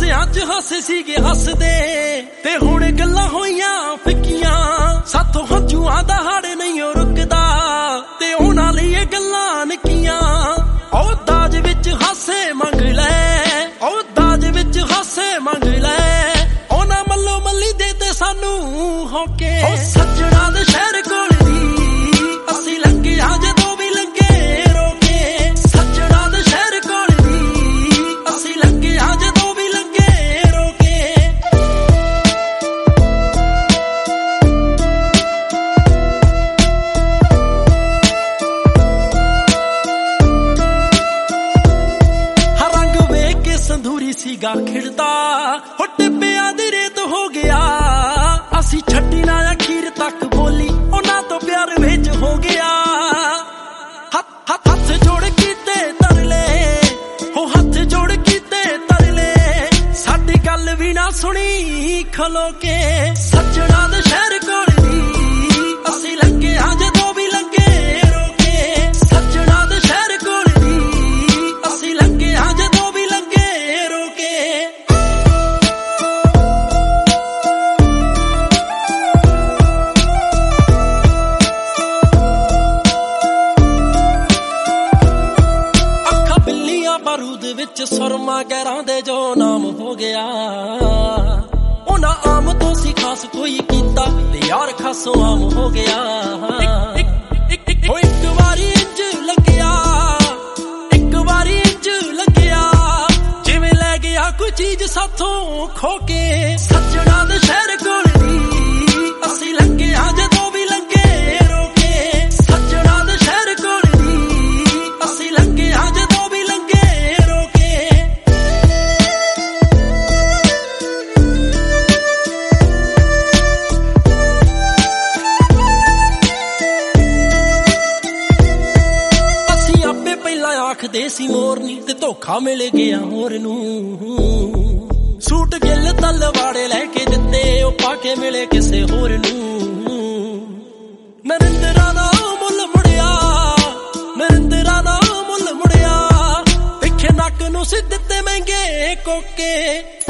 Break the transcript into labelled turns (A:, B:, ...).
A: ਹਾਸਿਆਂ 'ਚ ਹਾਸੇ ਸੀਗੇ ਹੱਸਦੇ ਤੇ ਹੁਣ ਗੱਲਾਂ ਹੋਈਆਂ ਫਿੱਕੀਆਂ ਸਾਥੋਂ ਹੰਝੂਆਂ ਦਾ ਹੜ ਨਹੀਂ ਉਹ ਰੁਕਦਾ ਤੇ ਉਹਨਾਂ ਲਈ ਇਹ ਗੱਲਾਂ ਨਿੱਕੀਆਂ ਉਹ ਦਾਜ ਵਿੱਚ ਹਾਸੇ ਮੰਗ ਲੈ ਉਹ ਦਾਜ ਵਿੱਚ ਹਾਸੇ ਮੰਗ ਲੈ ਉਹਨਾਂ ਮੱਲੋ ਮੱਲੀ ਦੇ ਤੇ ਸਾਨੂੰ ਹੋਕੇ ਉਹ ਸੱਜਣਾ ਦੇ ਸ਼ਹਿਰ ਕੋਲ ਦੀ ਅਸੀਂ ਲੰਘਿਆ ਜਦੋਂ ਵੀ ਲੰਘੇ ਰੋਕੇ ਸੱਜਣਾ ਦੇ ਸ਼ਹਿਰ ਕੋਲ ਦੀ ਅਸੀਂ ਲੰਘਿਆ ਜਦੋਂ ਵੀ ਲੰਘੇ ਰੋਕੇ ਹਰ ਰੰਗ ਵੇਖ ਕੇ ਸੰਧੂਰੀ ਸੀਗਾ ਖਿੜਦਾ ਹੋ ਟਿੱਬਿਆਂ ਦੀ ਰੇਤ ਹੋ ਗਿਆ ਅਸੀਂ ਛੱਡੀ ਨਾ ਅਖੀਰ ਤੱਕ ਬੋਲੀ ਉਹਨਾਂ ਤੋਂ ਪਿਆਰ ਵਿੱਚ ਹੋ ਗਿਆ ਹੱਥ ਜੋੜ ਕੀਤੇ ਤਰਲੇ ਹੋ ਹੱਥ ਜੋੜ ਕੀਤੇ ਤਰਲੇ ਸਾਡੀ ਗੱਲ ਵੀ ਨਾ ਸੁਣੀ ਖਲੋ ਕੇ ਸੱਜਣਾ ਦੇ ਸ਼ਹਿਰ ਕੋਲ ਦੀ ਅਸੀਂ ਲੰਘਿਆ ਜਦੋਂ ਵੀ ਲੰਘੇ ਰੋਕੇ ਸੱਜਣਾ ਦੇ ਸ਼ਹਿਰ ਕੋਲ ਦੀ ਅਸੀਂ ਲੰਘਿਆ ਜਦੋਂ ਵੀ ਲੰਘੇ ਰੋਕੇ ਬਾਰੂਦ ਵਿੱਚ ਸੁਰਮਾ ਗਹਿਰਾਂ ਦੇ ਜੋ ਨਾਮ ਹੋ ਗਿਆ ਉਹਨਾਂ ਆਮ ਤੋਂ ਸੀ ਖਾਸ ਕੋਈ ਕੀਤਾ ਤੇ ਯਾਰ ਖਾਸੋਂ ਆਮ ਹੋ ਗਿਆ ਇੱਕ ਵਾਰੀ ਇੰਜ ਲੱਗਿਆ ਇੱਕ ਵਾਰੀ ਇੰਜ ਲੱਗਿਆ ਜਿਵੇਂ ਲੈ ਗਿਆ ਕੋਈ ਚੀਜ਼ ਸਾਥੋਂ ਖੋ ਕੇ ਸੱਜਣਾ ਦੇ ਸ਼ਹਿਰ ਕੋਲ ਦੀ ਅਸੀਂ ਲੰਘਿਆ ਜਦੋਂ ਵੀ ਲੰਘੇ ਰੋਕੇ ਸੱਜਣਾ ਦੇ ਸ਼ਹਿਰ ਕੋਲ ਦੀ ਅਸੀਂ ਲੰਘਿਆ ਜਦੋਂ ਵੀ ਲੰਘੇ ਆਖਦੇ ਸੀ ਮੋਰਨੀ ਤੇ ਧੋਖਾ ਮਿਲ ਗਿਆ ਹੋਰ ਨੂੰ ਸੂਟ ਗਿੱਲ ਤਲਵਾੜੇ ਲੈ ਕੇ ਦਿੱਤੇ ਉਹ ਪਾ ਕੇ ਮਿਲੇ ਕਿਸੇ ਹੋਰ ਨੂੰ ਨਰਿੰਦਰਾਂ ਦਾ ਮੁੱਲ ਮੁੜਿਆ ਨਰਿੰਦਰਾਂ ਦਾ ਮੁੱਲ ਮੁੜਿਆ ਪਿੱਛੇ ਨੱਕ ਨੂੰ ਸੀ ਦਿੱਤੇ ਮਹਿੰਗੇ ਕੋਕੇ